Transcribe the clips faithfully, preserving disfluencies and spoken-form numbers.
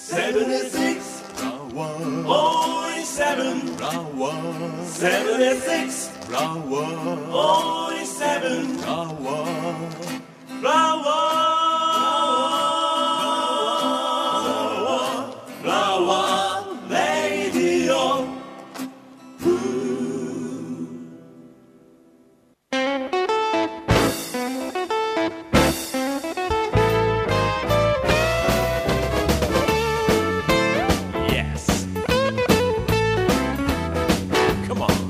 セブンシックス only seven seven six only seven Flower Radio. Yes. Come on.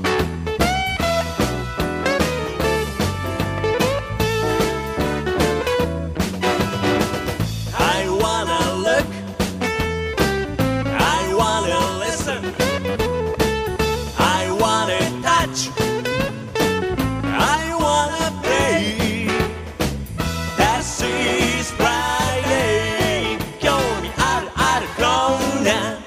I wanna look. I wanna listen. I wanna touch. I wanna play. This is Friday. 興味あるあるコーナー。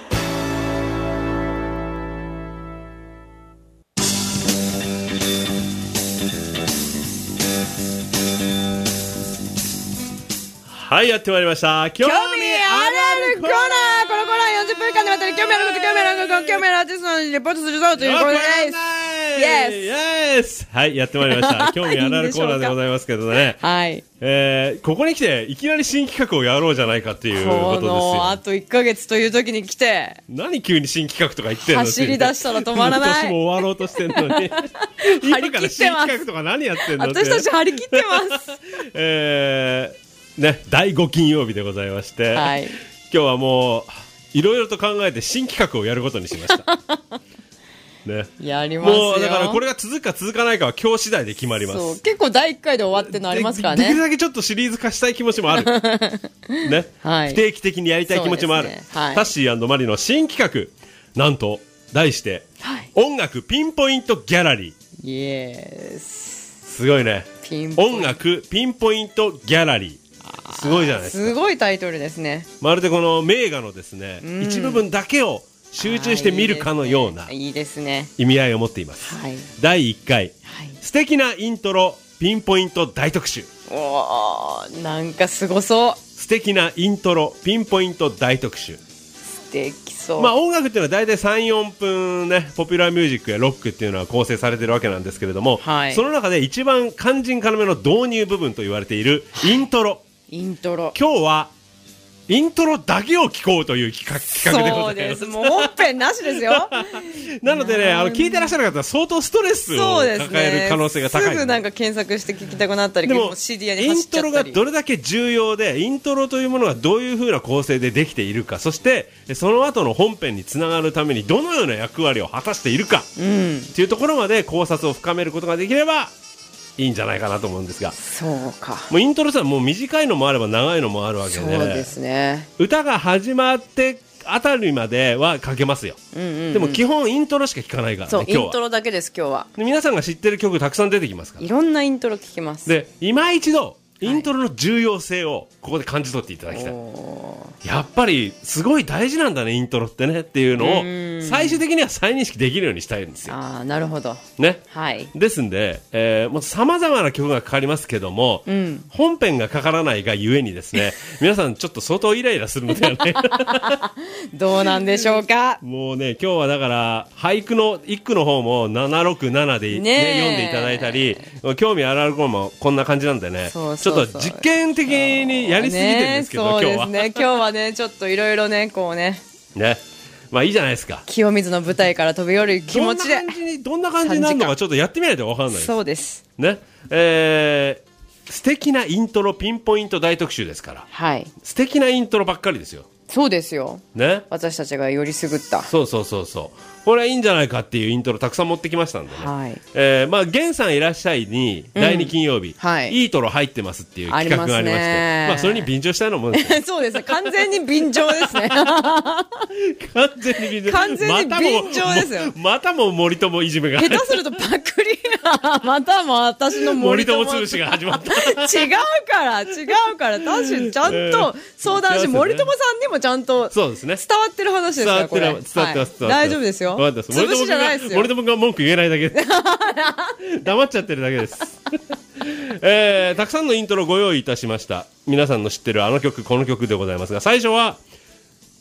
はい、やってまいりました。興味興味あるあるコーナー。このコーナーよんじゅっぷんかんにわたり興味あること興味あること興味あるアーティストのレポートするぞというコーナーです。 イエスはい、やってまいりました。興味あるあるコーナーでございますけどね。 はい。 えー、ここに来ていきなり新企画をやろうじゃないかっていうことですよ。 このあといっかげつという時に来て何急に新企画とか言ってんの。 走り出したら止まらない。 今年も終わろうとしてんのに張り切ってます。 今から新企画とか何やってんのって。 私たち張り切ってますえー、ね、だいご金曜日でございまして、 はい、 今日はもういろいろと考えて新企画をやることにしましたね、 やりますよ。 もうだからこれが続くか続かないかは今日次第で決まります。 そう結構だいいっかいで終わってるのありますからね。 で, できるだけちょっとシリーズ化したい気持ちもある、ね、 はい、 不定期的にやりたい気持ちもある、ね、はい、タッシー&マリの新企画、なんと題して、はい、音楽ピンポイントギャラリー。 イエス、 すごいね。 ピンポイント音楽ピンポイントギャラリー、すごいじゃないですか。 すごいタイトルですね。 まるでこの名画のですね、うん、一部分だけを集中して見るかのような意味合いを持っています。 はい、 だいいっかい、 はい、 素敵なイントロピンポイント大特集。 おー、なんかすごそう。 素敵なイントロピンポイント大特集。 素敵そう。 まあ音楽っていうのは大体 さんよんぷんね、ポピュラーミュージックやロックっていうのは構成されてるわけなんですけれども、はい、その中で一番肝心要の導入部分と言われているイントロ、はい、 イントロ、 今日はイントロだけを聞こうという企画、企画でございます。 そうです。もう本編なしですよ。 なのでね、あの聞いてらっしゃる方は相当ストレスを抱える可能性が高い、ね。 すぐなんか検索して聞きたくなったり、でもシディアに走っちゃったり。 イントロがどれだけ重要で、イントロというものがどういう風な構成でできているか、そしてその後の本編につながるためにどのような役割を果たしているか、うん、っていうところまで考察を深めることができればいいんじゃないかなと思うんですが。 そうか。 もうイントロさ、もう短いのもあれば長いのもあるわけで、 そうですね。 歌が始まってあたりまではかけますよ、うんうんうん、でも基本イントロしか聞かないからね。 そう、 今日はイントロだけです。今日はで皆さんが知ってる曲たくさん出てきますから、 いろんなイントロ聞きます。 で今一度イントロの重要性をここで感じ取っていただきたい。やっぱりすごい大事なんだねイントロってねっていうのを最終的には再認識できるようにしたいんですよ。 ああ、なるほどね、 はい、 ですんで、えー、もう様々な曲がかかりますけども、うん、本編がかからないがゆえにですね皆さんちょっと相当イライラするのではないどうなんでしょうか。 もうね、今日はだから俳句の一句の方もななろくななで、ねね、読んでいただいたり、興味あるあるコーナーもこんな感じなんでね、そうそうそう、ちょっと実験的にやりすぎてるんですけど、ね、今日は、 ね、今日はねちょっといろいろねこうねね、まあいいじゃないですか。 清水の舞台から飛び降りる気持ちでどんな感じにどんな感じになるのかちょっとやってみないと分かんないです。 そうですね、えー、素敵なイントロピンポイント大特集ですから、はい、素敵なイントロばっかりですよ。 そうですよ、 ね、 私たちがよりすぐった。 そうそうそうそう、これはいいんじゃないかっていうイントロたくさん持ってきましたんでね、はい、えー、まあ源さんいらっしゃいにだいに金曜日、うん、はい、いいトロ入ってますっていう企画がありまして、まあそれに便乗したようなもんですよそうですね、完全に便乗ですね完全に便乗、 完全に便乗ですよ。 またも森友いじめが下手するとパクリまたも私の森友潰しが始まった違うから違うから、確かにちゃんと相談し、えー、森友さんにもちゃんと伝わってる話ですから、これ伝わってます、伝わってます、はい、大丈夫ですよ。潰しじゃないですよ。 森友が文句言えないだけです黙っちゃってるだけですえー、たくさんのイントロご用意いたしました。皆さんの知ってるあの曲この曲でございますが、最初は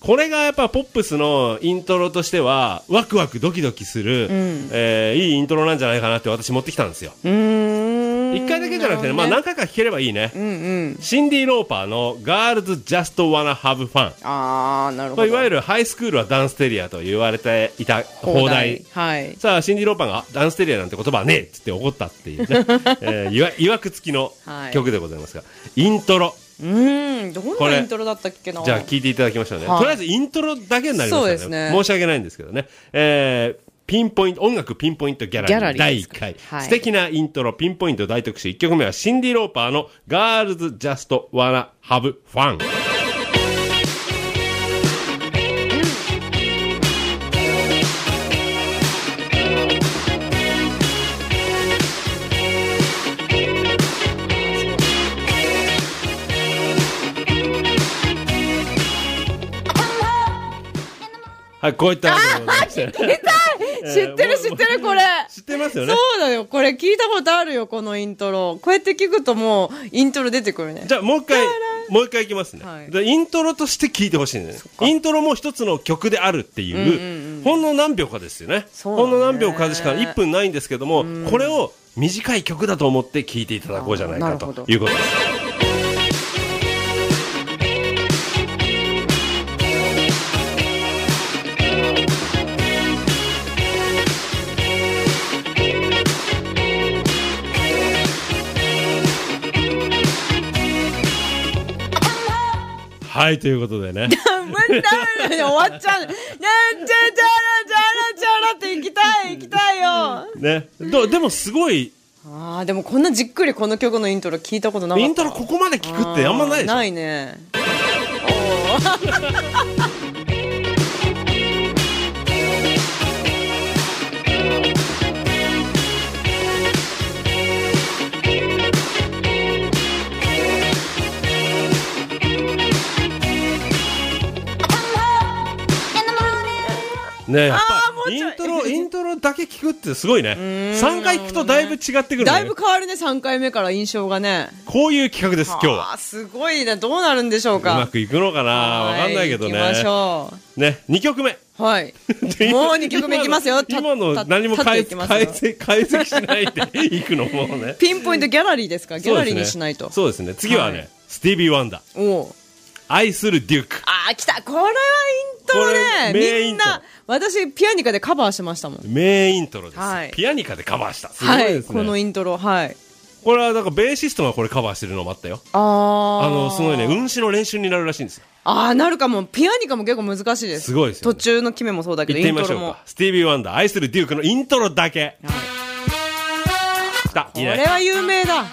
これがやっぱポップスのイントロとしてはワクワクドキドキする、うん、えー、いいイントロなんじゃないかなって私持ってきたんですよ。うーん、一回だけじゃなくて、ね、まあ何回か聴ければいいね、うんうん、シンディ・ローパーの Girls Just Wanna Have Fun。 あー、なるほど。 いわゆるハイスクールはダンステリアと言われていた放題、はい、さあシンディ・ローパーがダンステリアなんて言葉はねえっつって怒ったっていうね、えー、いわいわくつきの曲でございますが、はい、イントロ、 うーん、どんなイントロだったっけな。 じゃあ聞いていただきましょうね、はい、とりあえずイントロだけになりました ね, そうですね、申し訳ないんですけどね、えー、ピンポイント音楽ピンポイントギャラリー、ギャラリーだいいっかい、はい、素敵なイントロピンポイント大特集。いっきょくめはシンディ・ローパーの Girls Just Wanna Have Fun。はい、こういったわけでございまして、 聞きたい、知ってる知ってる、これ知ってますよね。 そうだよ、これ聞いたことあるよ、このイントロ。こうやって聞くともうイントロ出てくるね。 じゃあもう一回もう一回いきますね、はい、でイントロとして聞いてほしいんだよね。イントロも一つの曲であるっていう、うんうんうん、ほんの何秒かですよ ね, ねほんの何秒かしかいっぷんないんですけども、うん、これを短い曲だと思って聞いていただこうじゃないかということです。はい、ということでね。 終わっちゃう。ね、ちゃちゃらちゃらちゃらって行きたい、行きたいよ。 ね、どでもすごい。 ああ、でもこんなじっくりこの曲のイントロ聞いたことなかった。 イントロここまで聞くってあんまないでしょ。 ないね。 ね、やっぱイントロイントロだけ聞くってすごいね。さんかい聞くとだいぶ違ってくるね。 だいぶ変わるね、さんかいめから印象がね。 こういう企画です今日は。 あ、すごいね。どうなるんでしょうか。 うまくいくのかな、わかんないけどね。 行きましょうね。にきょくめ、 はい。もうにきょくめいきますよ。 今の何も解析しないでいくのもうね。 ピンポイントギャラリーですか。ギャラリーにしないと。 そうですね。次はね、スティービー・ワンダー。お愛するデューク。 あー、来た。これはイントロね。みんな、私、ピアニカでカバーしましたもん。 名イントロです。はい、ピアニカでカバーした。すごいですね。はい、 このイントロ、はい。 これは、だから、ベーシストがこれカバーしてるのもあったよ。あー。あの、すごいね、運指の練習になるらしいんですよ。 あー、なるかも。ピアニカも結構難しいです。 すごいですよ、 ね。途中の決めもそうだけど、 イントロも。行ってみましょうか。スティービー・ワンダー、愛するデュークのイントロだけ。はい。来た。いいね。 これは有名だ。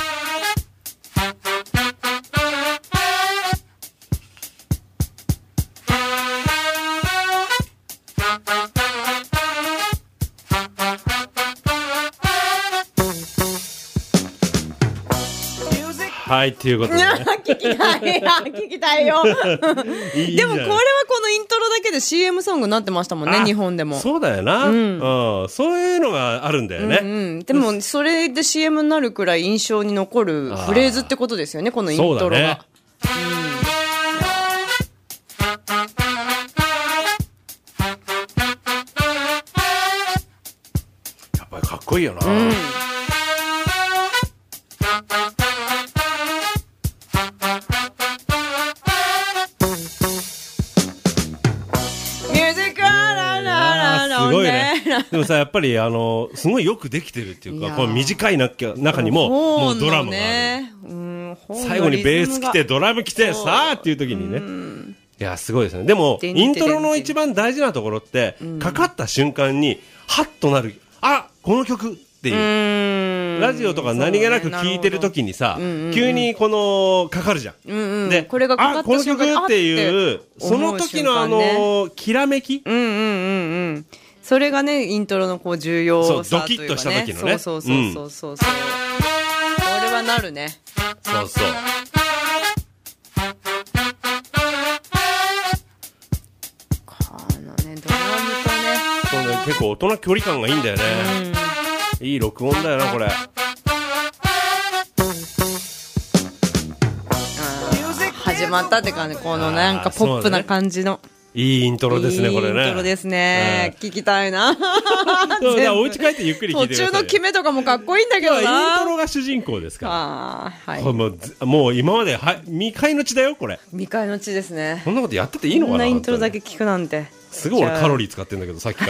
はい、ということで、ね、 聞きたい聞きたいよいい。でもこれはこのイントロだけで シーエム ソングになってましたもんね、日本でも。 そうだよな、うんうん、そういうのがあるんだよね、うんうん、 でもそれで シーエム になるくらい印象に残るフレーズってことですよね、このイントロが。そうだね、 やっぱりかっこいいよな、うん、すごいね。でもさ、やっぱりあのすごいよくできてるっていうか、この短い中にももうドラムがある、うん、最後にベース来てドラム来てさあっていう時にね、うん、いやすごいですね。でもイントロの一番大事なところって、うん、かかった瞬間にハッとなる、あ、この曲っていう、ラジオとか何気なく聴いてる時にさ、ね、急にこのかかるじゃん、うんうん、でこれがかかった瞬間にあ、この曲っていうその時のあのきらめき、うんうんうんうん、 それがねイントロのこう重要さというか、ね、 そうドキッとした時のね、 そうそうそうそうそう、うん、これはなるね。 そうそう、 このねドラムとね、 そうね、結構大人距離感がいいんだよね、うん、いい録音だよなこれ。 始まったって感じ、このなんかポップな感じの。 いいイントロですね、これね。 いいイントロですね。聞きたいな。 そうだ、お家帰ってゆっくり聞いてください。 途中の決めとかもかっこいいんだけどな。 イントロが主人公ですから。 ああ、はい。 もう、もう今まで、は、未開の地だよ、これ。 未開の地ですね。 こんなことやってていいのかな。 こんなイントロだけ聞くなんて。 すごい俺カロリー使ってんだけど、さっきから。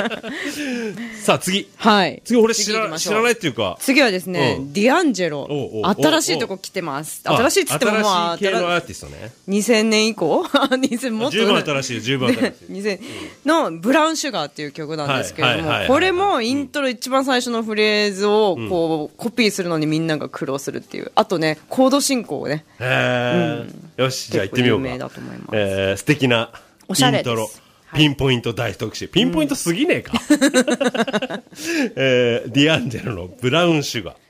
さあ次。 はい。 次俺知ら、知らないっていうか。 次はですね、ディアンジェロ。新しいとこ来てます。新しいっつってもまあ、 新しい系のアーティストね。 にせんねん以降にせんもっと。 十分新しい、十分新しい。 にせんのブラウンシュガーっていう曲なんですけれども、これもイントロ一番最初のフレーズをこうコピーするのにみんなが苦労するっていう。あとね、コード進行をね。 へー。よし、じゃあ行ってみようか。 有名だと思います。 えー、素敵なイントロ。ピンポイント大特集。ピンポイントすぎねえか。えー、ディアンジェロのブラウンシュガー。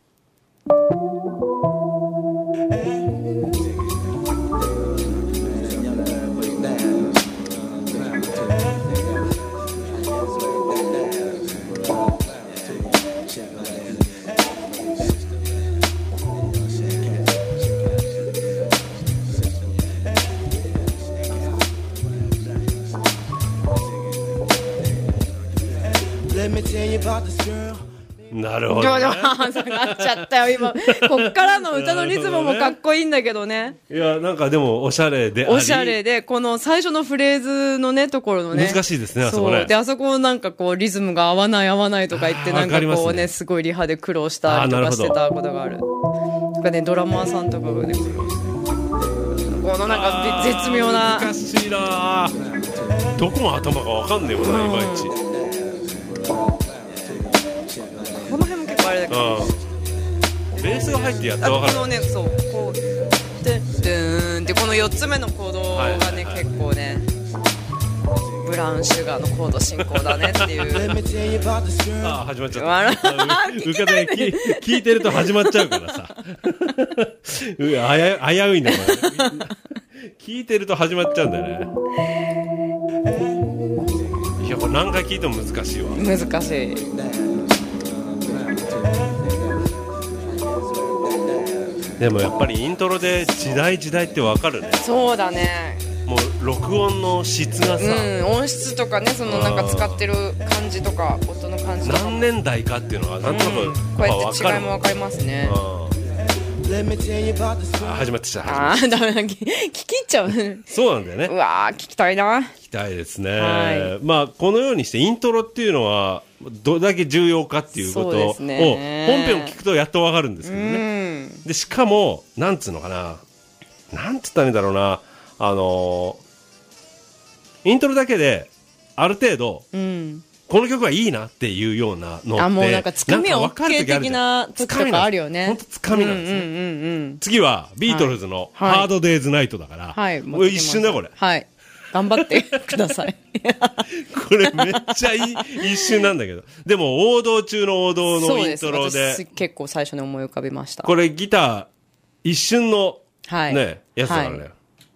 なるほど、ね、 下がっちゃったよ今。こっからの歌のリズムもかっこいいんだけどね。 いやなんかでもおしゃれであり、 おしゃれでこの最初のフレーズのねところのね、 難しいですね、あそこね。 であそこなんかこうリズムが合わない合わないとか言ってなんかこう ね, ねすごいリハで苦労したりとかしてたことがある。とかね、ドラマーさんとかがね、このなんか絶妙な。 難しいな。どこも頭がわかんねえもんな、いまいち。 この辺も結構あれだけど、 ベースが入ってやっと分かる。 このね、そうこうでドゥーンってこのよっつめのコードがね、はい、結構ねブラウンシュガーのコード進行だねっていう。 ああ始まっちゃった。聞きたい、ね、聞いてると始まっちゃうからさ。う危ういんだよ。聞いてると始まっちゃうんだよね。いやこれ何回聞いても難しいわ。 難しい。 でもやっぱりイントロで時代時代ってわかるね。 そうだね。 もう録音の質がさ、 うん、音質とかね、そのなんか使ってる感じとか音の感じとか何年代かっていうのがなんとなく、うん、 こうやって違いもわかりますね。 あ始まってきた。 あダメだ、聞き入っちゃう。 そうなんだよね。 うわ聞きたいな。 聞きたいですね、はい、まあこのようにしてイントロっていうのはどれだけ重要かっていうことを、ね、本編を聞くとやっとわかるんですけどね。でしかもなんつうのかな、なんつったらいいんだろうな、あのー、イントロだけである程度、うん、この曲はいいなっていうようなのって、 あもうなんかつかみ OK 的な時とかあるよね。 本当つかみなんですね、うんうんうんうん。次はビートルズのハードデイズナイトだから、はい、もう一瞬だこれ。 はい。頑張ってください。 これめっちゃいい一瞬なんだけど、でも王道中の王道のイントロ で, で結構最初に思い浮かべました。 これギター一瞬の、はい、ねやつだからね。はい、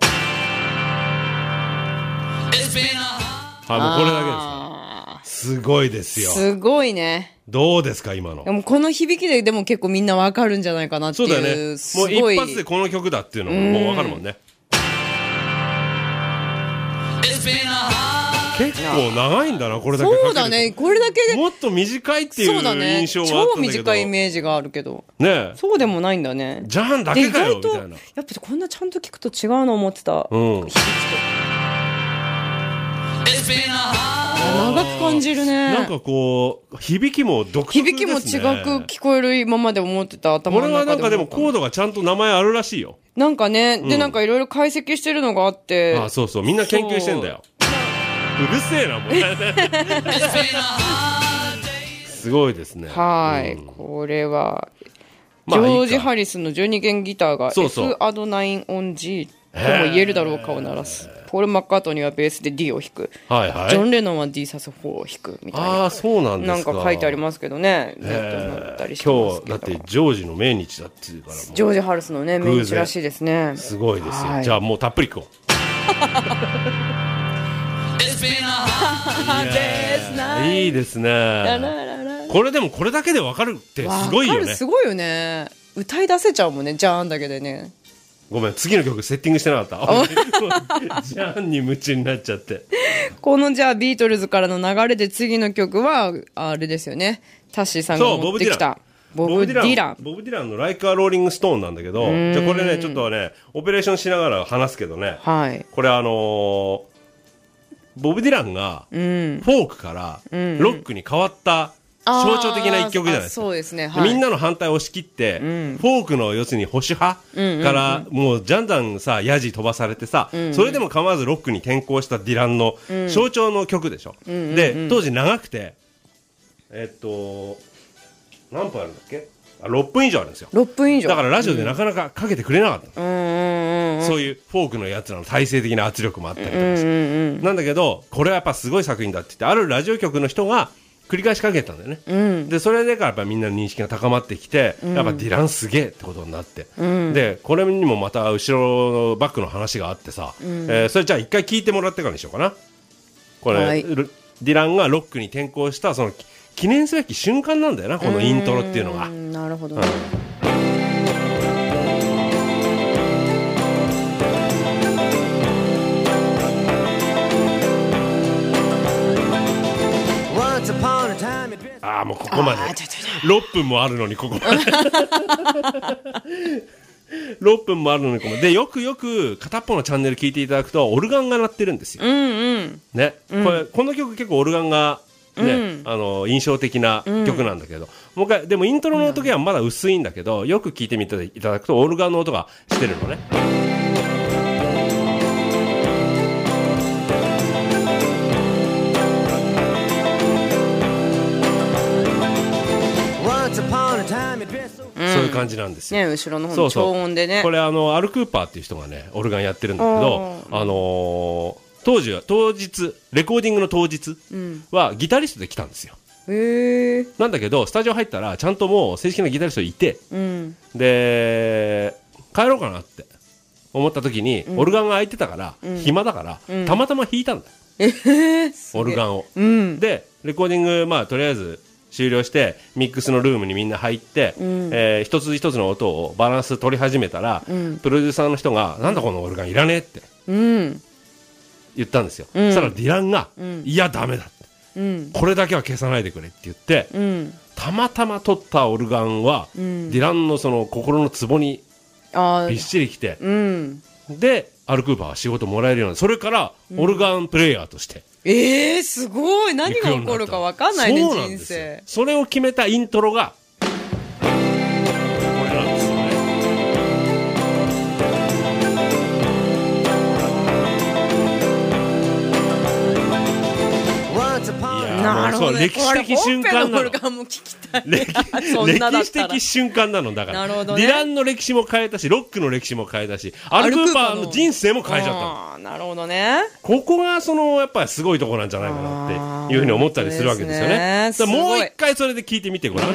はい、もうこれだけですよ。すごいですよ。 すごいね。 どうですか今の。 でもこの響きででも結構みんなわかるんじゃないかなっていう。 そうだよね。もう一発でこの曲だっていうのももうわかるもんね。結構長いんだな、これだけ。 そうだね、これだけで。 もっと短いっていう印象はあったんだけど。そうだね、 超短いイメージがあるけど。 ねそうでもないんだね。 ジャンだけかよみたいな。 やっぱこんなちゃんと聞くと違うの思ってた。うん。響きと。長く感じるね。 なんかこう響きも独特ですね。 響きも違く聞こえる今まで思ってた頭の中で。 これはなんかでもコードがちゃんと名前あるらしいよ。 なんかね、でなんかいろいろ解析してるのがあって。 あ、そうそう、みんな研究してんだよ。うるせえなもう。すごいですね。 はい、うん、これはジョージ・ハリスのじゅうにげんギターが F アドナインオン G とも言えるだろうかを鳴らす。ポール・マッカートニーはベースで D を弾く、はいはい、ジョン・レノンは D サスフォーを弾くみたいな。 あ、そうなんですか。 なんか書いてありますけどね。 今日だってジョージの命日だっていうから、もジョージ・ハリスのね命日らしいですね。 すごいですよ、はい、じゃあもうたっぷり食おう。いいですね。これでもこれだけで分かるってすごいよね。 すごいよね。歌い出せちゃうもんね、ジャーンだけでね。 ごめん、次の曲セッティングしてなかった。ジャンに夢中になっちゃって。 このじゃあビートルズからの流れで次の曲は、あれですよね。タッシーさんが持ってきた。ボブ・ディラン。 ボブ・ディランの Like a Rolling Stone なんだけど、じゃあこれね、ちょっとね、オペレーションしながら話すけどね。 はい。 これあのー、ボブ・ディランが、フォークからロックに変わった象徴的な一曲じゃないですか。 そうですね。はい、 みんなの反対を押し切って、うん、フォークの要するに保守派からもうじゃんじゃんさ、ヤジ飛ばされてさ、うんうん、それでも構わずロックに転向したディランの象徴の曲でしょ。うん、で、当時長くて、えっと、何分あるんだっけ？あ、ろっぷん以上あるんですよ。 ろっぷん以上。 だからラジオでなかなかかけてくれなかった。うん、そういうフォークのやつらの体制的な圧力もあったりとかして。なんだけど、これはやっぱすごい作品だって言って、あるラジオ局の人が繰り返しかけたんだよね。うん、で、それでからやっぱみんなの認識が高まってきて、うん、やっぱディランすげえってことになって。うん、で、これにもまた後ろのバックの話があってさ、うん、えー、それじゃあ一回聞いてもらってからにしようかな。これ、はい、ディランがロックに転向した、その、記念すべき瞬間なんだよな、このイントロっていうのが。 なるほど、ね、 うん、ああ、もうここまでろっぷんもあるのにここまでろっぷんもあるのにここまでで、よくよく片っぽのチャンネル聞いていただくとオルガンが鳴ってるんですよ、うんうん、ね、うん、これこの曲結構オルガンがね、うん、あの印象的な曲なんだけど、うん、もう一回でもイントロの時はまだ薄いんだけど、よく聞いてみていただくとオルガンの音がしてるのね。そういう感じなんですよ、 ね、後ろの方の超音でね。 そうそう、これあのアル・クーパーっていう人がねオルガンやってるんだけど、あのー当時は当日レコーディングの当日はギタリストで来たんですよ、うん、へー。なんだけどスタジオ入ったらちゃんともう正式なギタリストいて、うん、で帰ろうかなって思った時に、うん、オルガンが空いてたから、うん、暇だから、うん、たまたま弾いたんだよ、えー、オルガンを、うん、でレコーディング、まあとりあえず終了してミックスのルームにみんな入って、うん、えー、一つ一つの音をバランス取り始めたら、うん、プロデューサーの人が、なんだこのオルガンいらねえって、うん、言ったんですよ、うん、そしたらディランが、うん、いやダメだって、うん、これだけは消さないでくれって言って、うん、たまたま取ったオルガンは、うん、ディランのその心の壺にびっしりきて、うん、でアル・クーパーは仕事もらえるようになって、それからオルガンプレイヤーとして、 うん、えー、すごい。何が起こるか分かんないね、人生。 それを決めたイントロがなるほど、ね、 歴史的瞬間なの。 歴, 歴史的瞬間なのだから、ね、ディランの歴史も変えたし、ロックの歴史も変えたし、アル・クーパーの人生も変えちゃったの。 なるほどね。 ここがそのやっぱりすごいところなんじゃないかなっていうふうに思ったりするわけですよね。だもう一回それで聞いてみてごらん、うん。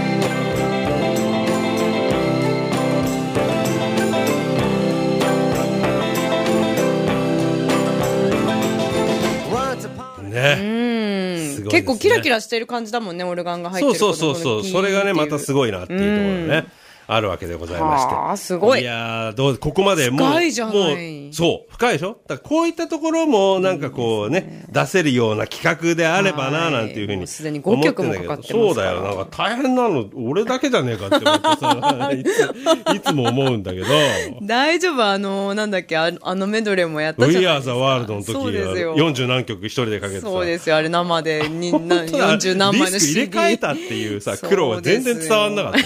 ね、 うん、結構キラキラしてる感じだもんね、オルガンが入ってる。 そうそうそうそう、それがねまたすごいなっていうところがね、あるわけでございまして。 ああ、すごい。 いやー、どう、ここまでもう、 深いじゃない。もう、そう、深いでしょ。だからこういったところも、なんかこうね、ね出せるような企画であればな、なんていうふうに。 すでにごきょくもかかってますから。 そうだよ。なんか大変なの、俺だけじゃねえかって思ってさ、いつ、いつも思うんだけど。 大丈夫、あの、なんだっけ、あの、あのメドレーもやったじゃないですか。 We Are the World の時は、よんじゅう何曲一人でかけてさ。 そうですよ、あれ生で、に、よんじゅう何枚の シーディー。 ディスク入れ替えたっていうさ、苦労が全然伝わんなかった。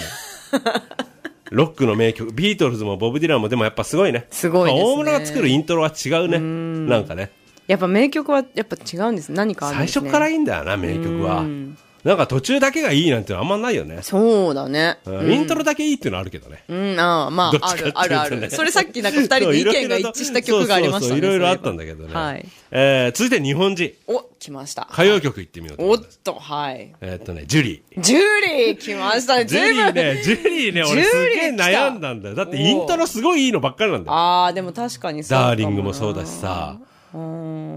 ロックの名曲、ビートルズもボブ・ディランもでもやっぱすごいね。 すごいですね。 大村が作るイントロは違うね。んなんかね。 やっぱ名曲はやっぱ違うんです。何かあるんですね。 最初からいいんだよな、名曲は。なんか途中だけがいいなんてのはあんまないよね。 そうだね。 うん、イントロだけいいっていうのはあるけどね。 うん、ああ、まあ、ね、ある、あるある。それさっきなんか二人で意見が一致した曲がありましたね。そうそうそう、 いろいろあったんだけどね。はい。えー、続いて日本人。 お、来ました。 歌謡曲いってみようと思います。 おっと、はい。 えー、っとね、ジュリー。 ジュリー来ましたね、 ジュリーね、ジュリーね、俺すげえ悩んだんだよ。だってイントロすごいいいのばっかりなんだよ。 ああ、でも確かにそう。ダーリングもそうだしさ。あ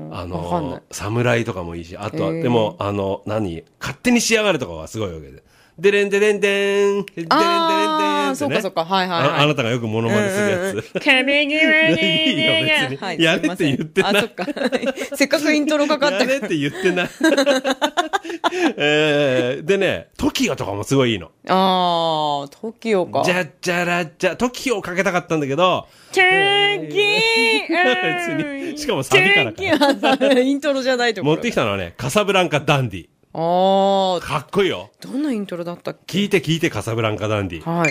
の、侍とかもいいし、あとは、でも、あの、何勝手に仕上がるとかはすごいわけで。 デレンデレンデン、デレンデレンデンってね。 ああ、そうかそうか。はいはいはい。 あ, あなたがよくモノマネするやつ。うんうん、 壁際に。 いいよ、別に。はい、やれって言ってない。 あ、そっか。せっかくイントロかかったから。 やれって言ってない。えー、でね、トキオとかもすごいいいの。 あー、トキオか。 じゃっじゃらっじゃ、トキオかけたかったんだけど、 チャーキー別に、しかもサビからか。 イントロじゃないところ。 持ってきたのはね、カサブランカダンディ。 あー。 かっこいいよ。 どんなイントロだったっけ？ 聞いて聞いて、カサブランカダンディ。 はい。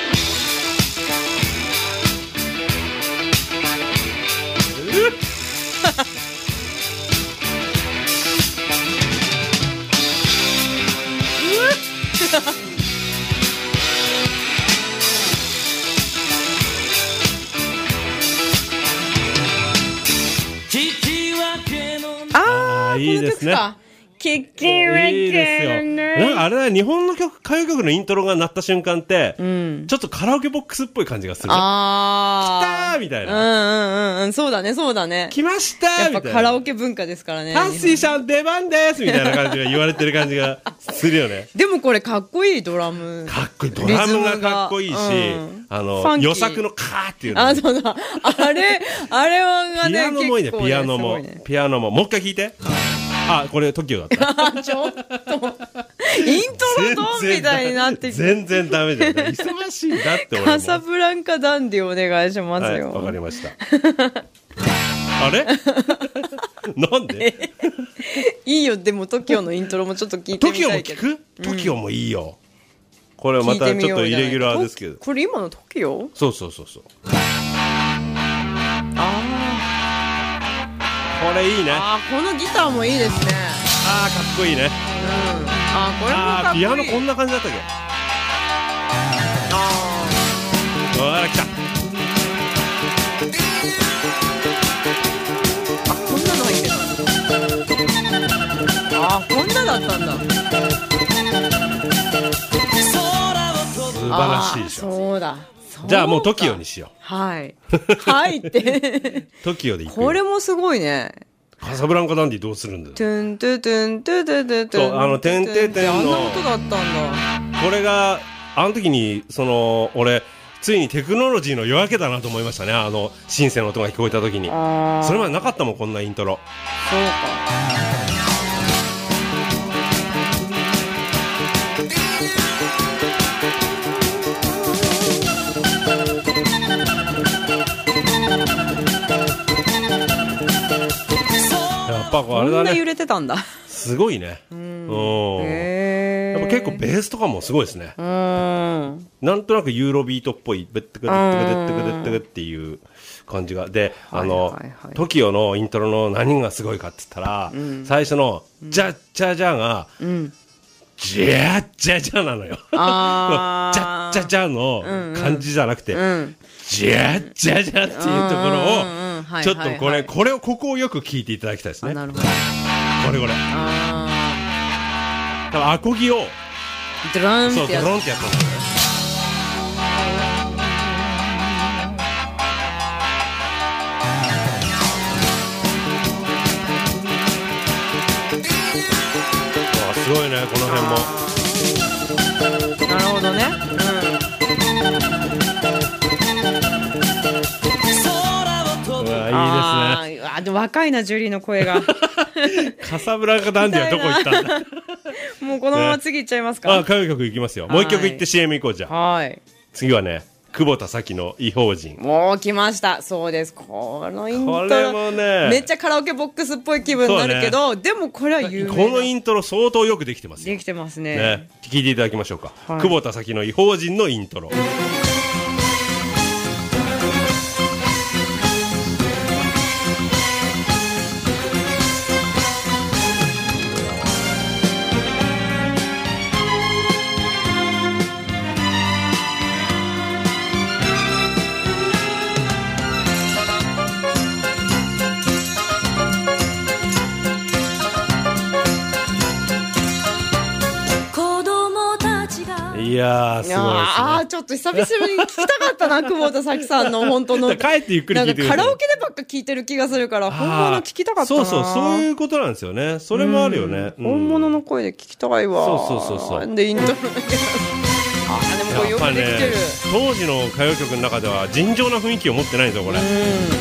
あー、いいですね。キキいいですよ。なんかあれだ、日本の曲、歌謡曲のイントロが鳴った瞬間って、うん、ちょっとカラオケボックスっぽい感じがする。 あー。来たーみたいな。 うんうんうん。そうだね、そうだね。 来ましたーみたいな。 やっぱカラオケ文化ですからね。 タッシーさん出番ですみたいな感じが言われてる感じがするよね。 でもこれかっこいいドラム。 かっこいい。ドラムがかっこいいし、うん、あの、予作のカーっていうの。 あ、そうだ。あれ、あれはね、 ピアノもいいね、ピアノも。ピアノも。もう一回弾いて。あ、これ トキオだった。 ちょっと、イントロドンみたいになってきて。 全然ダメじゃん。忙しいんだって俺も。 カサブランカダンディお願いしますよ。 はい、わかりました。あれなんでいいよ、でも トキオのイントロもちょっと聞いてみたいけど。 トキオも聞く？ トキオもいいよ。これまたちょっとイレギュラーですけど。これ今の トキオ？そうそうそうそう。あー。これいいね。あー、このギターもいいですね。あー、かっこいいね。うん。あー、これもかっこいい。あー、ピアノこんな感じだったっけ？あー。あら、来た。あ、こんなの入ってた。あー、こんなだったんだ。素晴らしいでしょ。そうだ。じゃあもう トキオ にしよう。はい。はいって。トキオ でいくよ。これもすごいね。カサブランカダンディどうするんだよ。トゥントゥトゥントゥトゥトゥトゥン。そう、あの、テンテンテンの。あんな音だったんだ。これが、あの時に、その、俺、ついにテクノロジーの夜明けだなと思いましたね。あの、シンセの音が聞こえた時に。それまでなかったもん、こんなイントロ。そうか。やっぱあれだね。こんな揺れてたんだ。すごいね。うん。へー。やっぱ結構ベースとかもすごいですね。うん。なんとなくユーロビートっぽい、ベッテクデッテクデッテクデッテクっていう感じが。で、あの、トキオのイントロの何がすごいかって言ったら、うん、最初の、ジャッジャジャが、うん、ジャッジャジャなのよ。あジャッジャジャの感じじゃなくて、うんうん、ジャッジャジャっていうところを、ちょっとこれ、これを、ここをよく聞いていただきたいですね。なるほど。これこれ。あ多分アコギを、ドロンってやった。そう、ドロンってやったんだよね。あ、すごいね、この辺も。なるほどね。うん。うわ、いいですね。あ、でも若いな、ジュリーの声が。カサブランカダンディはどこ行ったんだ。もうこのまま次行っちゃいますか。あ、歌謡曲行きますよ。もう一曲行って シーエム 行こうじゃん。はい。次はね、久保田早紀の異邦人。もう来ました。そうです。このイントロ。これもね。めっちゃカラオケボックスっぽい気分になるけど、ね、でもこれは有名な。このイントロ相当よくできてますよ。できてますね。ね。聞いていただきましょうか。はい、久保田早紀の異邦人のイントロ。いやー、すごいすああ、ちょっと久々に聞きたかったな、久保田早紀さんの本当の。 帰ってゆっくり聞いてください。 なんかカラオケでばっか聞いてる気がするから、本物聞きたかったな。 そうそう、そういうことなんですよね。それもあるよね。 うん、本物の声で聞きたいわ。 そうそうそうそう。 で、イントロだけ。ああ、でもこれよくできてる。 当時の歌謡曲の中では尋常な雰囲気を持ってないんですよ、これ。うん。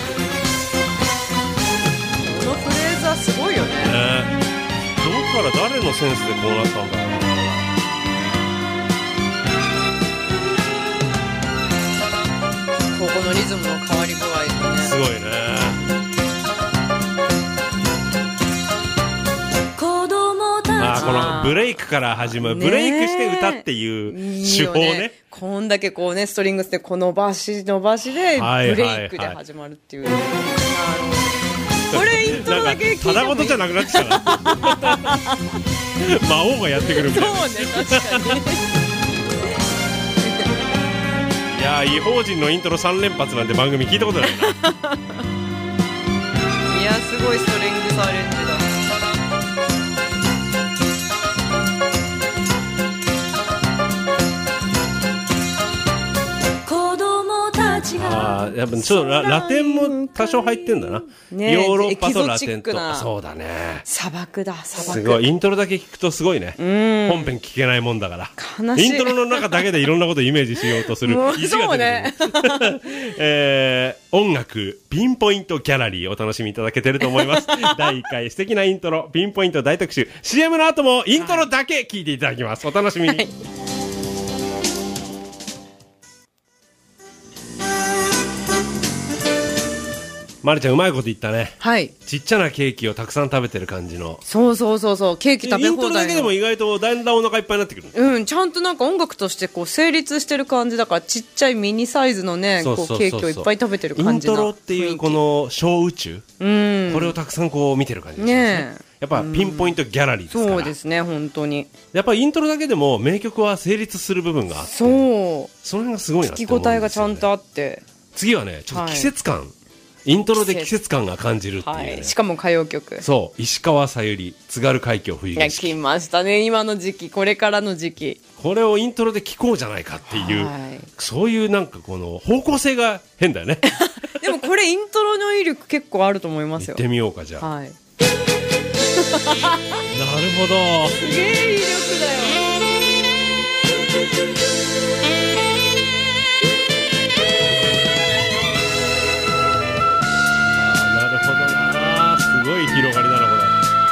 このフレーズはすごいよね。ね、 どこから誰のセンスでこうなったんだろうな。 ここのリズムの変わり具合ですね。 すごいね。あ、このブレイクから始まる、ブレイクして歌っていう手法ね。いいね、 こんだけこうね、ストリングスでこう伸ばし伸ばしで、ブレイクで始まるっていう。はいはいはい、これイントロだけ聞いてもいい？ ただごとじゃなくなってきたな。魔王がやってくるみたいな。 そうね、確かに。 いやー、異邦人のイントロさん連発なんて番組聞いたことないな。いや、すごいストリングスアレンジだ。 あ、やっぱちょっと ラ, ラテンも多少入ってんだな、ね、ヨーロッパとラテンと。そうだね、 砂漠だ、砂漠。 すごい、イントロだけ聞くとすごいね。本編聞けないもんだから。 悲しい。 イントロの中だけでいろんなことをイメージしようとする意地が出てくる。えー、音楽ピンポイントギャラリーお楽しみいただけてると思います。だいいっかい素敵なイントロピンポイント大特集、 シーエム の後もイントロだけ聞いていただきます。お楽しみに。はい、まるちゃん、うまいこと言ったね。 はい。 ちっちゃなケーキをたくさん食べてる感じの。 そうそうそうそう、ケーキ食べ放題の。イントロだけでも意外とだんだんお腹いっぱいになってくる。 うん、ちゃんとなんか音楽としてこう成立してる感じだから、ちっちゃいミニサイズのね、こうケーキをいっぱい食べてる感じな。 イントロっていうこの小宇宙、うん、これをたくさんこう見てる感じですね。ね、やっぱピンポイントギャラリーですから。 そうですね、本当に。 やっぱイントロだけでも名曲は成立する部分があって、そう、その辺がすごいなって思うんですよね。聞き応えがちゃんとあって。次はね、ちょっと季節感、はい、イントロで季節感が感じるっていう、ね、はい、 しかも歌謡曲。 そう、石川さゆり津軽海峡冬景色。 来ましたね、今の時期、これからの時期。 これをイントロで聴こうじゃないかっていう、はい、そういうなんかこの方向性が変だよね。 でもこれイントロの威力結構あると思いますよ。 行ってみようか、じゃあ。はい。なるほど。 すげえ威力だよ。 広がりだな、これ。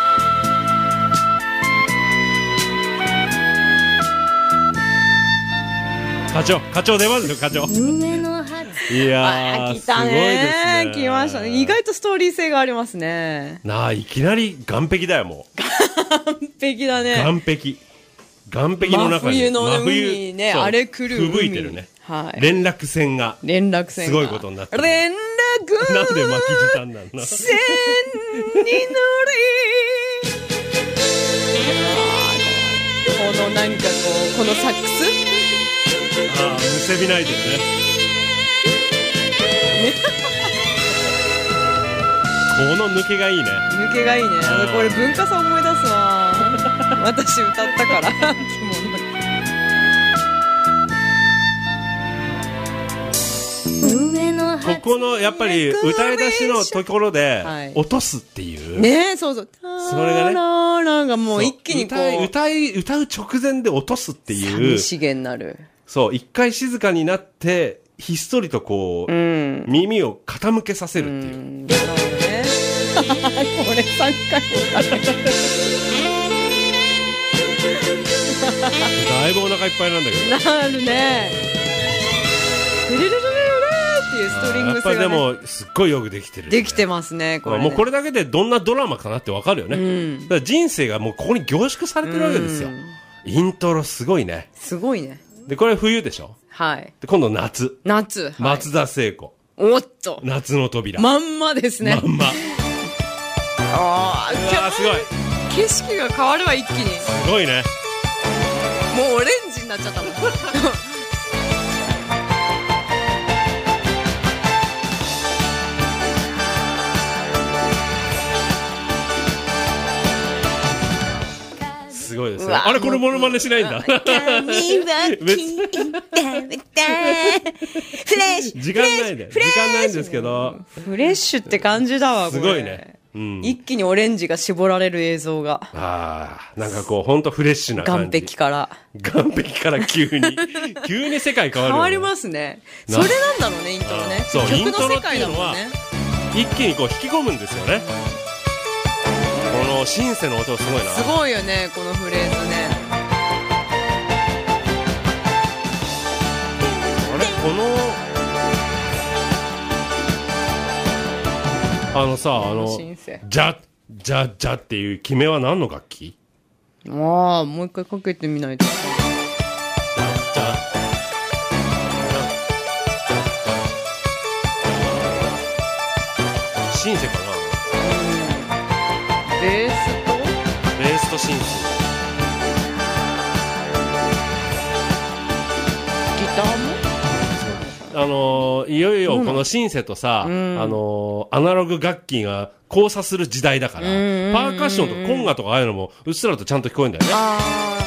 課長、課長出ますよ、課長。いやー、来たねー、すごいですね。 来ましたね。意外とストーリー性がありますね。 なあ、いきなり岸壁だよ、もう。 岸壁だね。 岸壁。岸壁の中に真冬の海にね、荒れ狂う海。 吹雪いてるね。はい。連絡船が。 連絡船が。 すごいことになってる。 連絡なんで巻き舌になるの？ 線に乗り。このなんかこう、このサックス？ ああ、むせびないですね。この抜けがいいね。 抜けがいいね。これ文化祭思い出すわ。私歌ったから。 ここのやっぱり歌い出しのところで落とすっていう、 ねえ、そうそう、 それがね、 なんかもう一気にこう歌い歌う直前で落とすっていう、 寂しげになる。 そう、一回静かになってひっそりとこう、うん、耳を傾けさせるっていう。うん、なるほどね。 これさんかいもかかる。 だいぶお腹いっぱいなんだけど。 なるね。ルルルルルルっていうストリングスが、ね、 やっぱりでもすっごいよくできてる、ね、 できてますね、これね。 もうこれだけでどんなドラマかなってわかるよね、うん、だから人生がもうここに凝縮されてるわけですよ、うん、イントロすごいね。 すごいね。 でこれ冬でしょ。はい。で今度夏。 夏、はい、 松田聖子。 おっと、 夏の扉。 まんまですね。 まんま。 ああ、すごい。 景色が変わるわ、一気に。 すごいね。 もうオレンジになっちゃったもん。 すごいですね。 うわあれこれモノマネしないんだ。 髪は金だべたフレッシュ時間ないんだよ。時間ないんですけど。 フレッシュって感じだわ、これ。 すごいね。うん、 一気にオレンジが絞られる映像が。 ああ、なんかこう、ほんとフレッシュな感じ。 岩壁から。 岩壁から急に、急に世界変わる、ね。 変わりますね。それなんだろうね、イントロね。 そう、 曲のイントロ世っていうのは、 界だもんね。 一気にこう引き込むんですよね。このシンセの音すごいな。 すごいよね、このフレーズね。 あれこの、あのさ、あの、ジャッ、ジャッ、ジャッっていう決めは何の楽器？ ああ、もう一回かけてみないと。ジャッ、 シンセかな？ ベースとベースとシンセ。 ギターも？ あのー、いよいよこのシンセとさ、うん、あのー、アナログ楽器が交差する時代だから、パーカッションとかコンガとかああいうのもうっすらとちゃんと聞こえるんだよね。あ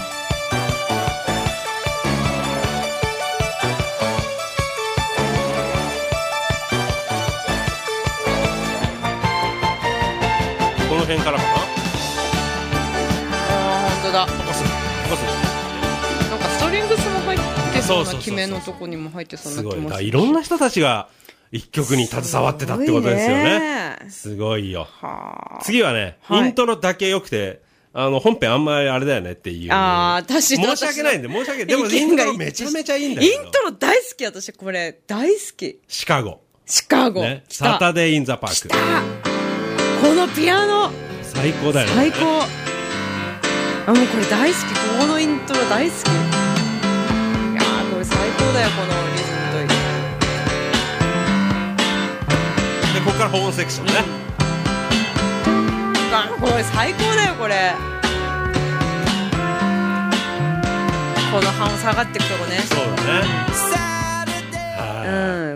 この辺からかな。 あー、本当だ。 起こす起こす。 なんかストリングスも入ってそうな、決めのとこにも入ってそうな気もする。 すごい。いろんな人たちが一曲に携わってたってことですよね。すごいよ。は次はね、はい、イントロだけ良くて、あの、本編あんまりあれだよねっていう。 ああ、確かに。 申し訳ないんで、申し訳ない。でもイントロめちゃめちゃいいんだよ。 イントロ大好き、私これ大好き。 シカゴ。 シカゴ。 ね、サタデーインザパーク。 このピアノ。 最高だよね。 最高。あ、もうこれ大好き。このイントロ大好き。いやー、これ最高だよ、このリズムといい。 で、ここからホーンセクションね。 あ、これ最高だよ、これ。この半音下がってくとこね。 そうだね。 うん、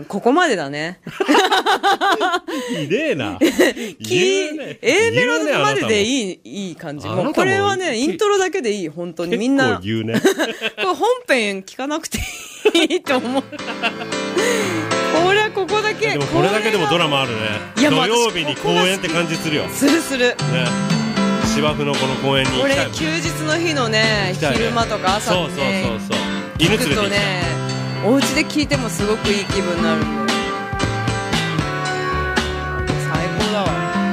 ここまでだね。 ひでえな。 キー、A メロまででいい、いい感じ。もうこれはね、イントロだけでいい、本当に。みんな。 結構言うね。 これ本編聞かなくていいと思う。俺はここだけ。 でもこれだけでもドラマあるね。土曜日に公演って感じするよ。 するする。ね。 芝生のこの公園に行きたい。 これ休日の日のね、昼間とか朝にね。 そうそうそうそう。犬連れて行きたい。 お家で聴いてもすごくいい気分になるんで最高だわ。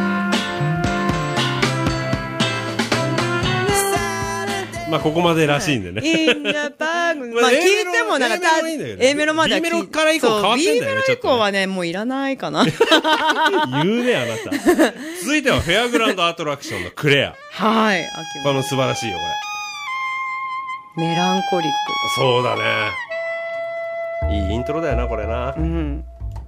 まあここまでらしいんでね。 インナパークまあ聞いてもなんか A メロまでは B メロから以降変わってんだよね。 B メロ以降はねもういらないかな。 言うねあなた。続いてはフェアグラウンドアトラクションのクレア。 はい。 この素晴らしいよこれ。メランコリック。 そうだね。いいイントロだよなこれな、うん、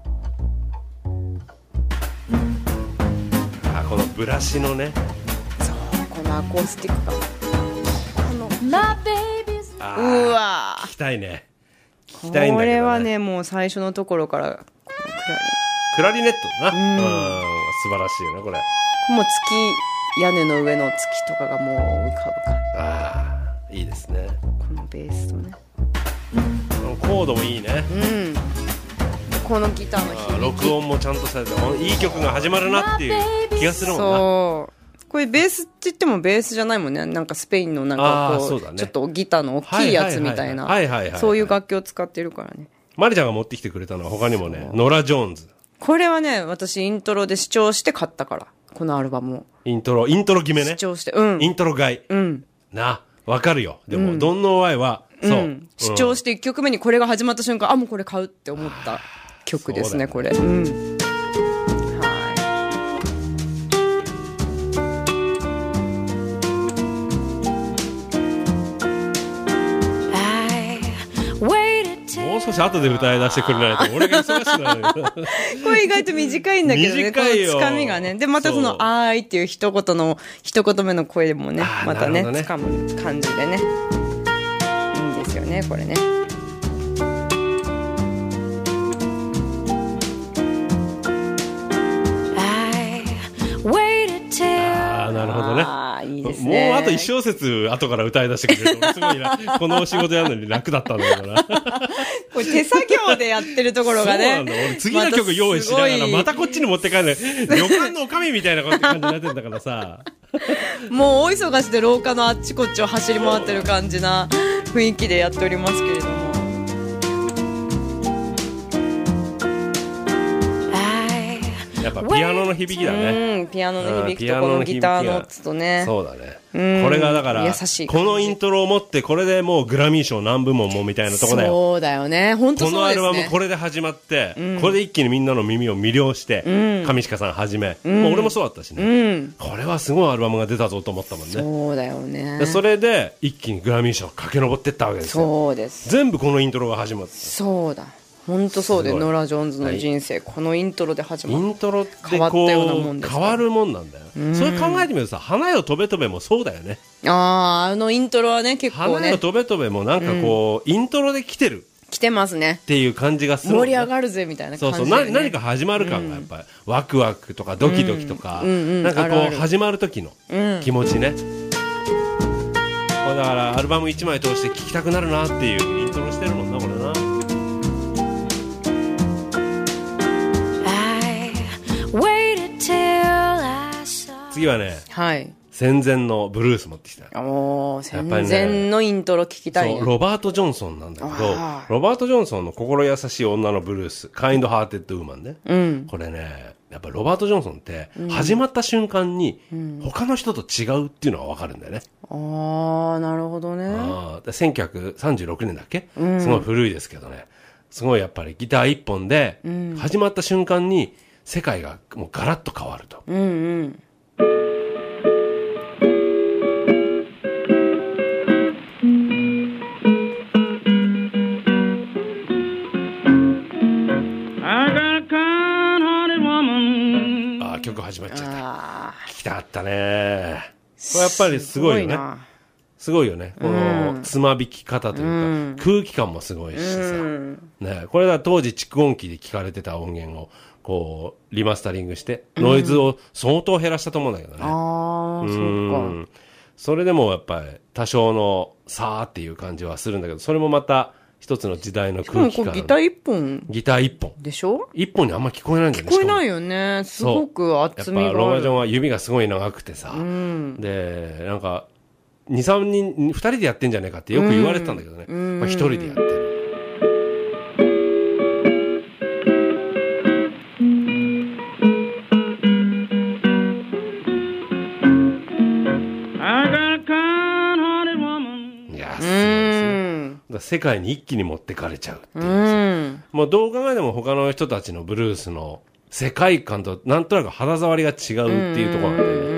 あこのブラシのねそうこのアコースティックがこのあうわ聞きたいね聞きたいんだけど、ね、 これはねもう最初のところからこのクラリネットだな、うん、うん素晴らしいよねこれもう月屋根の上の月とかがもう浮かぶ感ああいいですねこのベースとねコードもいいね、 うん、このギターの響き録音もちゃんとされていい曲が始まるなっていう気がするもんなそうこれベースって言ってもベースじゃないもんねなんかスペインのなんかこう、ね、ちょっとギターの大きいやつみたいなそういう楽器を使ってるからねマリちゃんが持ってきてくれたのは他にもねノラ・ジョーンズこれはね私イントロで視聴して買ったからこのアルバムをイントロイントロ決めね視聴してうんイントロ買い、うん、なわかるよでも、うん、ドンノーワイはそう、うん、 視聴していっきょくめにこれが始まった瞬間あもうこれ買うって思った曲ですねこれ、うん、はいもう少し後で歌い出してくれないと俺が忙しくなるこれ意外と短いんだけどね短いよこのつかみがねでまたその「あーい」っていう一言の一言目の声もねまたねつかむ感じでねね、これね。 ああ、なるほどね。 ああ、いいですですね。 もうあと一小節後から歌い出してくれると、すごいな。この仕事やるのに楽だったんだけどな。 これ手作業でやってるところがね。 そうなんだ。俺次の曲用意しながら、またこっちに持って帰るね。旅館のおかみみたいな感じになってんだからさ。 もう大忙しで廊下のあっちこっちを走り回ってる感じな雰囲気でやっておりますけれども。 やっぱピアノの響きだね。 うん、ピアノの響きとこのギターの音とね。 そうだね。これがだから、 優しいこのイントロを持ってこれでもうグラミー賞何部門もみたいなとこだよ。 そうだよね。本当そうですね。 このアルバムこれで始まって、うん、これで一気にみんなの耳を魅了して、うん、上鹿さんはじめ、うん、まあ、俺もそうだったしね、うん、これはすごいアルバムが出たぞと思ったもんね。 そうだよね。 でそれで一気にグラミー賞駆け上っていったわけですよ。 そうです。 全部このイントロが始まって。そうだ。本当そうで、ノラ・ジョーンズの人生、はい、このイントロで始まる。 イントロってこう変わったようなもんです。変わるもんなんだよ。それ考えてみるとさ、花よ飛べ飛べもそうだよね。 ああ、あのイントロはね、結構ね。 花よ飛べ飛べもなんかこう、うん、イントロで来てる。 来てますね。 っていう感じがする。 盛り上がるぜみたいな感じ、ね。 そうそう、な何か始まる感がやっぱり、うん、ワクワクとかドキドキとか、うんうんうん、なんかこうあるある始まる時の気持ちね。うん、だからアルバムいちまい通して聴きたくなるなっていうイントロしてるもんな、これな。次はね、はい、戦前のブルース持ってきた。 おー、戦前のイントロ聞きたいね。 そう、ロバート・ジョンソンなんだけど、ロバート・ジョンソンの心優しい女のブルース、カインド・ハーテッド・ウーマンね、うん、これね、やっぱロバート・ジョンソンって始まった瞬間に他の人と違うっていうのが分かるんだよね。 うん、あー、なるほどね。 あせんきゅうひゃくさんじゅうろくねんだっけ、うん、すごい古いですけどね、すごいやっぱりギター一本で始まった瞬間に世界がもうガラッと変わると。うんうん、曲始まっちゃった。聞きたかったね。これやっぱりすごいよね。すごいよね。このつまびき方というか、うん、空気感もすごいしさ。うん、ね、これが当時蓄音機で聞かれてた音源をこうリマスタリングしてノイズを相当減らしたと思うんだけどね。うん、ああ、そうか。それでもやっぱり多少のさーっていう感じはするんだけど、それもまた一つの時代の空気感。 ギター一本。 ギター一本。 でしょ？ 一本にあんま聞こえないんだよね。 聞こえないよね。すごく厚みがある。 やっぱロバジョンは指がすごい長くてさ。うん、で、なんか、に、さんにん、ふたりでやってんじゃないかってよく言われてたんだけどね。うん、まあ、ひとりでやってる。世界に一気に持ってかれちゃうっていう、うん、もうどう考えても他の人たちのブルースの世界観となんとなく肌触りが違うっていうところなんでね、うん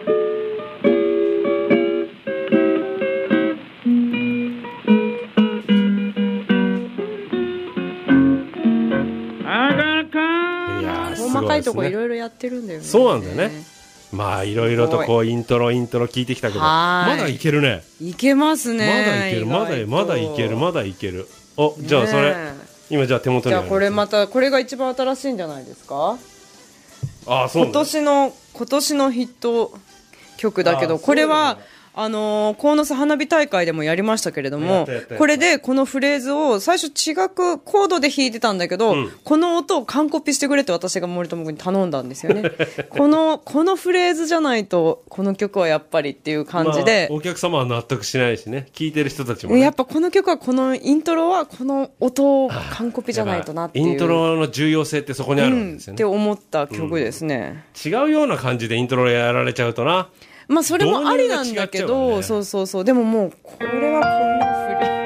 うん、いやー、 細かいとこいろいろやってるんだよね。 そうなんだよね。まあいろいろとこうイントロイントロ聞いてきたけど、まだいけるね。 いけますね。 まだいける、まだまだいける、まだいける。お、じゃあそれ今じゃあ手元にある。 じゃあこれまたこれが一番新しいんじゃないですか。 ああ、そう、ね。 今年の今年のヒット曲だけど、これはあのー、鴻巣花火大会でもやりましたけれども、これでこのフレーズを最初違くコードで弾いてたんだけど、うん、この音を完コピしてくれって私が森友君に頼んだんですよね。このこのフレーズじゃないとこの曲はやっぱりっていう感じで、 まあ、お客様は納得しないしね、聴いてる人たちも、ね、 やっぱこの曲はこのイントロはこの音を完コピじゃないとなっていう、 イントロの重要性ってそこにあるんですよね、 うん、って思った曲ですね、 うん、違うような感じでイントロやられちゃうとな、 まあそれもありなんだけど、ね、そうそうそう、でももうこれはこんな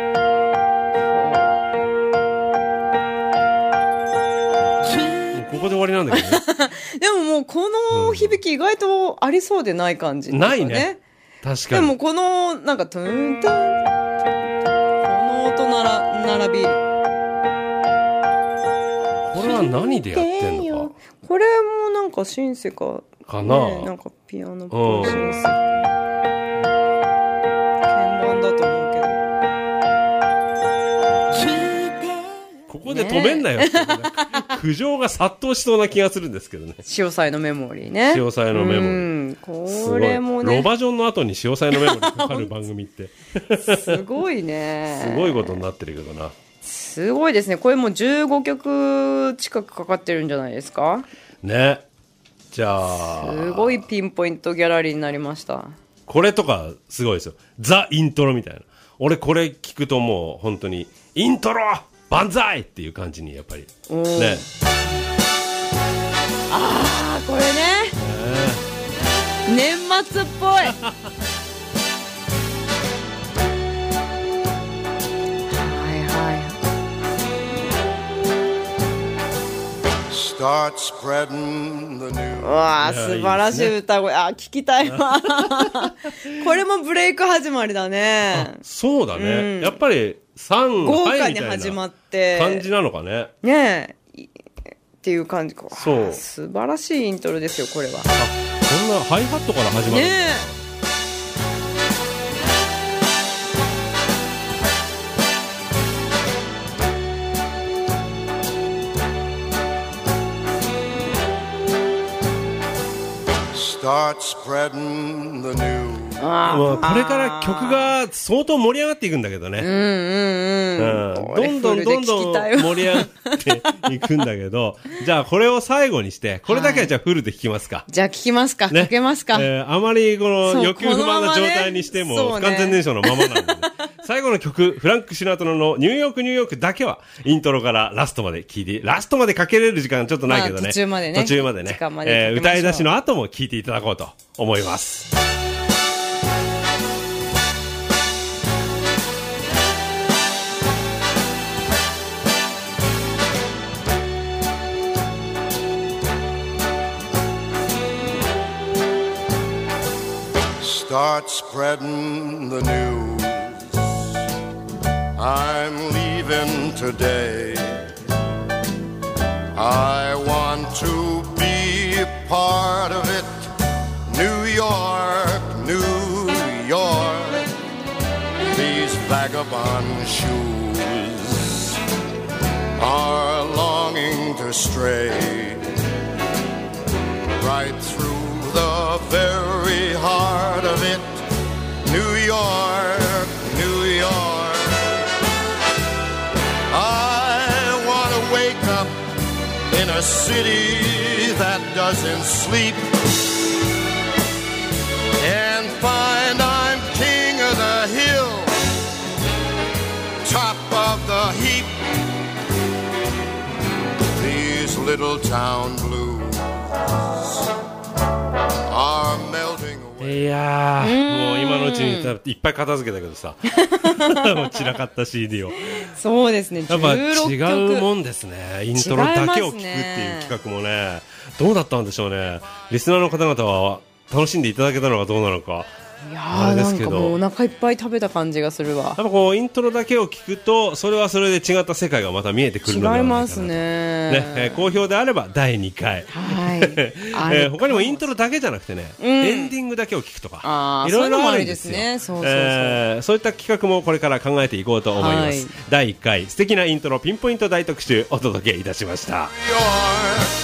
フリここで終わりなんだけどね。 でももうこの響き意外とありそうでない感じ、ね、 ないね。確かに。 でもこのなんかトゥントゥン、この音なら並び。 これは何でやってんのか。 これもなんかシンセか。 かな、 ね、なんかピアノっぽいシンセ、鍵盤だと思うけど、 こここで止めんなよって、ね、苦情が殺到しそうな気がするんですけどね。 潮騒のメモリーね。 潮騒のメモリー。うん、 これもね。 ロバジョンの後に潮騒のメモリーかかる番組って。 すごいね。 すごいことになってるけどな。 すごいですね。これもうじゅうごきょく近くかかってるんじゃないですかね。じゃあ。 すごいピンポイントギャラリーになりました。これとかすごいですよ。ザ・イントロみたいな。俺これ聞くともう本当にイントロ万歳っていう感じにやっぱりね。 ああこれね、ね年末っぽいはいはい。 Start spreading the news。 わあ素晴らしい歌声。あ聞きたいわこれもブレイク始まりだね。 そうだね、うん、やっぱりさん豪華に始まって感じなのかね。 ねえっていう感じか。 そう素晴らしいイントロですよこれは。あこんなハイハットから始まるんだね。 Start spreading the news。 もうこれから曲が相当盛り上がっていくんだけどね。 うんうんうん。 うん、どんどんどんどん盛り上がっていくんだけど、じゃあこれを最後にして、これだけはじゃあフルで聴きますか。はい、 じゃあ聴きますか。ね、かけますか。 えー、あまりこの欲求不満な状態にしても不完全燃焼のままなんで、ね、最後の曲、フランク・シナトラのニューヨークニューヨークだけはイントロからラストまで聴いて、ラストまでかけれる時間ちょっとないけどね。まあ、途中までね。 途中までね。えー、歌い出しの後も聴いていただこうと思います。 Start spreading the news. I'm leaving today. I want to be a part of it. New York, New York. These vagabond shoes are longing to stray right through the very heart of it. New York, New York. I want to wake up in a city that doesn't sleep and find I'm king of the hill, top of the heap. These little town blues いやーもう今のうちにいっぱい片付けたけどさもう散らかった シーディー を。 そうですね。 やっぱ違うもんですね。イントロだけを聞くっていう企画もね、どうだったんでしょうね。リスナーの方々は楽しんでいただけたのかどうなのか。 いやーなんかもうお腹いっぱい食べた感じがするわ。 やっぱこうイントロだけを聞くとそれはそれで違った世界がまた見えてくるのではないかなと。違いますね。ね、えー、好評であればだいにかい、はい、えー、他にもイントロだけじゃなくてね、うん、エンディングだけを聞くとか、あいろいろあるんですよ。そういうのもありですね。そうそうそう、えー、そういった企画もこれから考えていこうと思います。はい、だいいっかい素敵なイントロピンポイント大特集お届けいたしました。